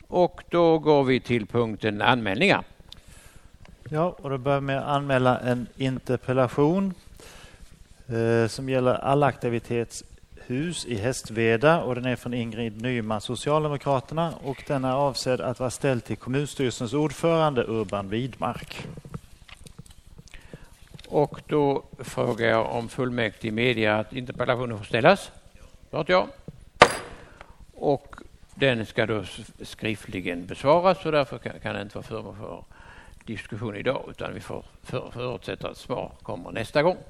och då går vi till punkten anmälningar. Ja, och då börjar med att anmäla en interpellation som gäller allaktivitetshus i Hästveda, och den är från Ingrid Nyman, Socialdemokraterna, och den är avsedd att vara ställd till kommunstyrelsens ordförande Urban Widmark. Och då frågar jag om fullmäktige media att interpellationen får ställas. Ja. Och den ska då skriftligen besvaras, och därför kan det inte vara föremål för diskussion idag, utan vi får förutsätta att svar kommer nästa gång.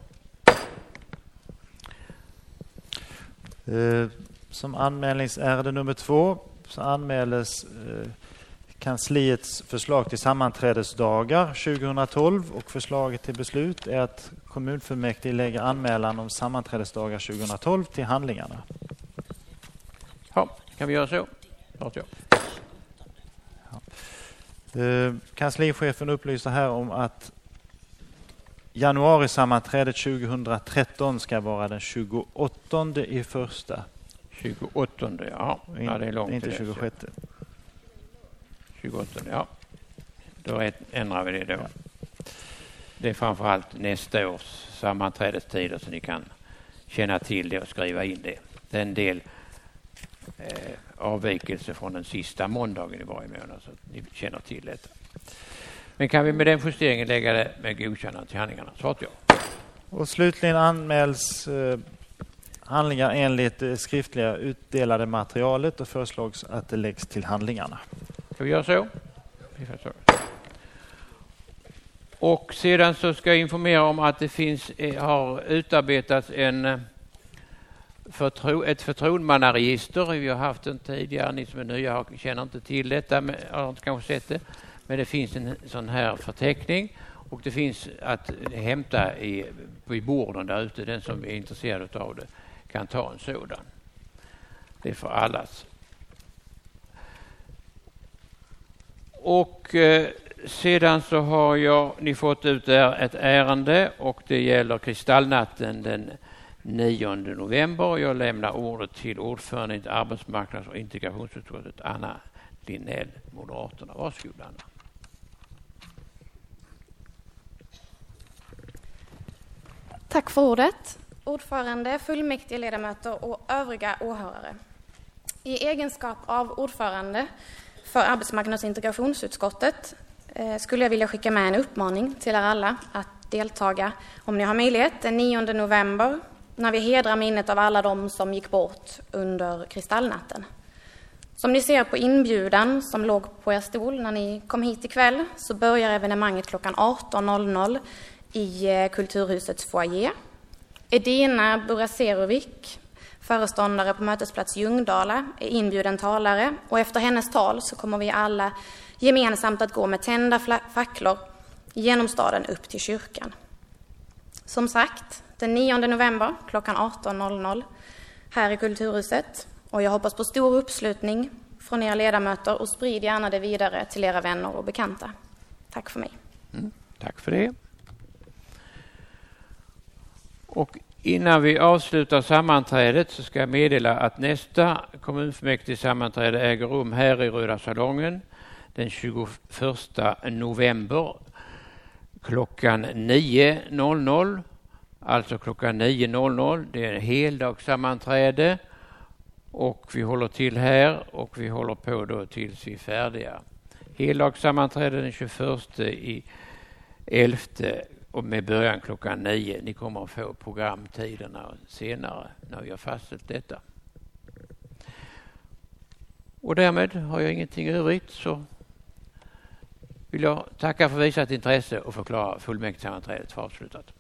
Som anmälningsärende nummer 2 så anmäles kansliets förslag till sammanträdesdagar 2012, och förslaget till beslut är att kommunfullmäktige lägger anmälan om sammanträdesdagar 2012 till handlingarna. Ja, kan vi göra så? Ja. Kanslichefen upplyser här om att januari-sammanträdet 2013 ska vara den 28 i första. 28, ja. Ja, det är långt. Inte 26. 28, ja. Då ändrar vi det då. Det är framförallt nästa års sammanträdestider, så ni kan känna till det och skriva in det. Det är en del avvikelse från den sista måndagen i varje månad, så ni känner till det. Men kan vi med den justeringen lägga det med godkännande till handlingarna? Så att ja. Och slutligen anmäls handlingar enligt det skriftliga utdelade materialet och föreslås att det läggs till handlingarna. Ska vi göra så? Och sedan så ska jag informera om att det har utarbetats ett förtroendemannaregister. Vi har haft den tidigare, ni som är nya känner inte till detta, har inte kanske sett det. Men det finns en sån här förteckning, och det finns att hämta i borden där ute. Den som är intresserad av det kan ta en sådan. Det är för allas. Och sedan så har ni fått ut ett ärende, och det gäller kristallnatten den 9 november. Jag lämnar ordet till ordförande i arbetsmarknads- och integrationsutskottet, Anna Linnell, Moderaterna. Varsågod, Anna. Tack för ordet. Ordförande, fullmäktige ledamöter och övriga åhörare. I egenskap av ordförande för arbetsmarknads- och integrationsutskottet skulle jag vilja skicka med en uppmaning till er alla att deltaga, om ni har möjlighet, den 9 november när vi hedrar minnet av alla de som gick bort under kristallnatten. Som ni ser på inbjudan som låg på er stol när ni kom hit ikväll, så börjar evenemanget klockan 18.00 i Kulturhusets foyer. Edina Buraserovic, föreståndare på Mötesplats Ljungdala, är inbjuden talare, och efter hennes tal så kommer vi alla gemensamt att gå med tända facklor genom staden upp till kyrkan. Som sagt, den 9 november klockan 18.00 här i Kulturhuset, och jag hoppas på stor uppslutning från era ledamöter, och sprid gärna det vidare till era vänner och bekanta. Tack för mig. Tack för det. Och innan vi avslutar sammanträdet så ska jag meddela att nästa kommunfullmäktige sammanträde äger rum här i Röda salongen den 21 november klockan 9.00. Alltså klockan 9.00. Det är en heldagssammanträde, och vi håller till här, och vi håller på då tills vi är färdiga. Heldagssammanträde den 21/11 och med början klockan 9. Ni kommer att få programtiderna senare när vi har fastställt detta. Och därmed har jag ingenting övrigt, så vill jag tacka för visat intresse och förklara fullmäktigesammanträdet för avslutat.